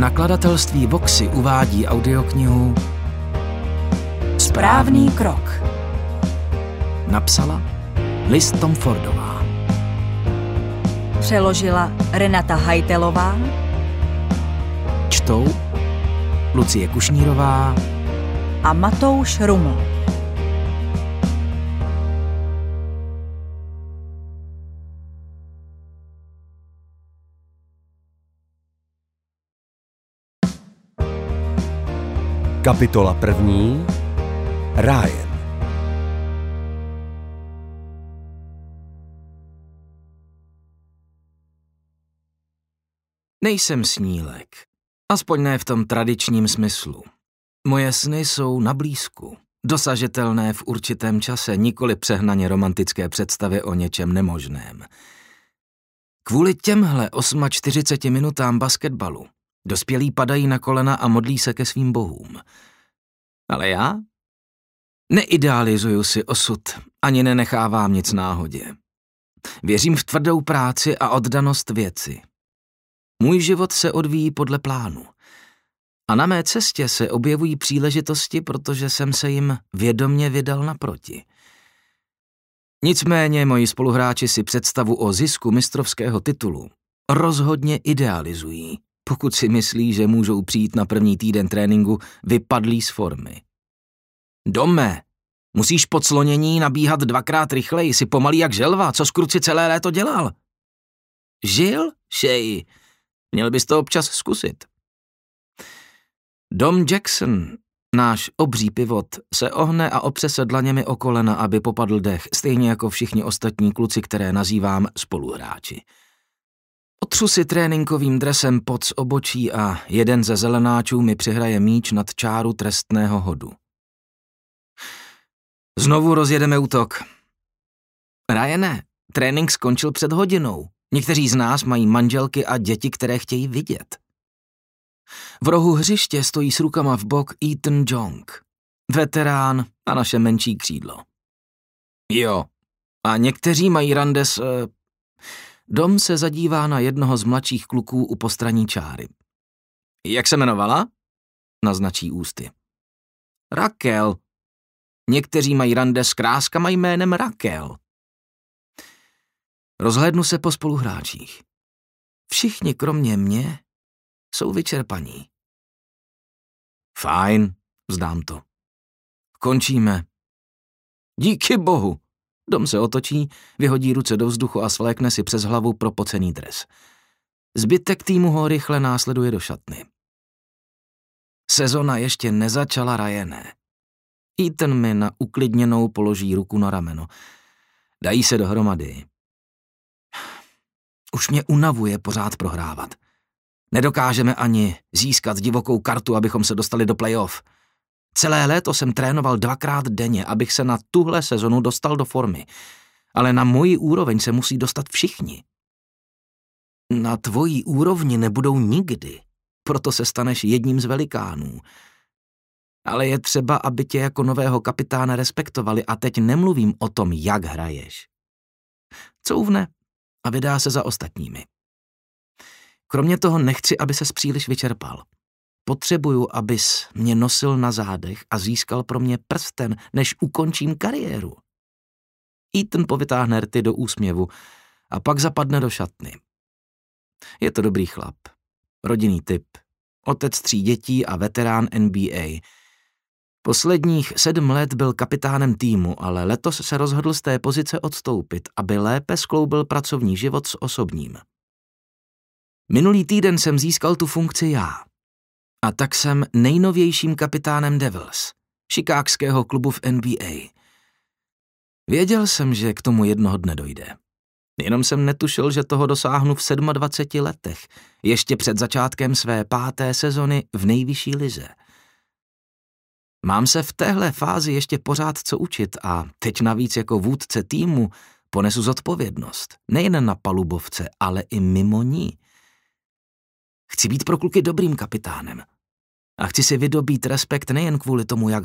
Nakladatelství Voxy uvádí audioknihu Správný krok. Napsala Liz Tomfordová. Přeložila Renata Hajtelová. Čtou Lucie Kušnírová A Matouš Ruml. Kapitola 1. Ryan. Nejsem snílek. Aspoň ne v tom tradičním smyslu. Moje sny jsou na blízku, dosažitelné v určitém čase, nikoli přehnaně romantické představy o něčem nemožném. Kvůli těmhle 48 minutám basketbalu dospělí padají na kolena a modlí se ke svým bohům. Ale já neidealizuju si osud, ani nenechávám nic náhodě. Věřím v tvrdou práci a oddanost věci. Můj život se odvíjí podle plánu. A na mé cestě se objevují příležitosti, protože jsem se jim vědomně vydal naproti. Nicméně moji spoluhráči si představu o zisku mistrovského titulu rozhodně idealizují, pokud si myslí, že můžou přijít na první týden tréninku vypadlí z formy. Dome, musíš po clonění nabíhat 2krát rychleji, jsi pomalý jak želva, co skruci celé léto dělal? Žil, šeji, měl bys to občas zkusit. Dom Jackson, náš obří pivot, se ohne a opře se dlaněmi o kolena, aby popadl dech, stejně jako všichni ostatní kluci, které nazývám spoluhráči. Otřu si tréninkovým dresem pot z obočí a jeden ze zelenáčů mi přihraje míč nad čáru trestného hodu. Znovu rozjedeme útok. Ryane, trénink skončil před hodinou. Někteří z nás mají manželky a děti, které chtějí vidět. V rohu hřiště stojí s rukama v bok Ethan Jong, veterán a naše menší křídlo. Jo, a někteří mají rande s... Dom se zadívá na jednoho z mladších kluků u postranní čáry. Jak se jmenovala? Naznačí ústy. Raquel. Někteří mají rande s kráskama jménem Raquel. Rozhlédnu se po spoluhráčích. Všichni kromě mě jsou vyčerpaní. Fajn, vzdám to. Končíme. Díky bohu. Dom se otočí, vyhodí ruce do vzduchu a svlékne si přes hlavu propocený dres. Zbytek týmu ho rychle následuje do šatny. Sezona ještě nezačala, Ryane. Ethan mi na uklidněnou položí ruku na rameno. Dají se dohromady. Už mě unavuje pořád prohrávat. Nedokážeme ani získat divokou kartu, abychom se dostali do playoff. Celé léto jsem trénoval 2krát denně, abych se na tuhle sezonu dostal do formy. Ale na moji úroveň se musí dostat všichni. Na tvojí úrovni nebudou nikdy, proto se staneš jedním z velikánů. Ale je třeba, aby tě jako nového kapitána respektovali a teď nemluvím o tom, jak hraješ. Couvne a vydá se za ostatními. Kromě toho nechci, aby ses příliš vyčerpal. Potřebuju, abys mě nosil na zádech a získal pro mě prsten, než ukončím kariéru. Ethan povytáhne rty do úsměvu a pak zapadne do šatny. Je to dobrý chlap. Rodinný typ. Otec 3 dětí a veterán NBA. Posledních 7 let byl kapitánem týmu, ale letos se rozhodl z té pozice odstoupit, aby lépe skloubil pracovní život s osobním. Minulý týden jsem získal tu funkci já. A tak jsem nejnovějším kapitánem Devils, chicagského klubu v NBA. Věděl jsem, že k tomu jednoho dne dojde. Jenom jsem netušil, že toho dosáhnu v 27 letech, ještě před začátkem své 5. sezony v nejvyšší lize. Mám se v téhle fázi ještě pořád co učit a teď navíc jako vůdce týmu ponesu zodpovědnost, nejen na palubovce, ale i mimo ní. Chci být pro kluky dobrým kapitánem. A chci si vydobít respekt nejen kvůli tomu, jak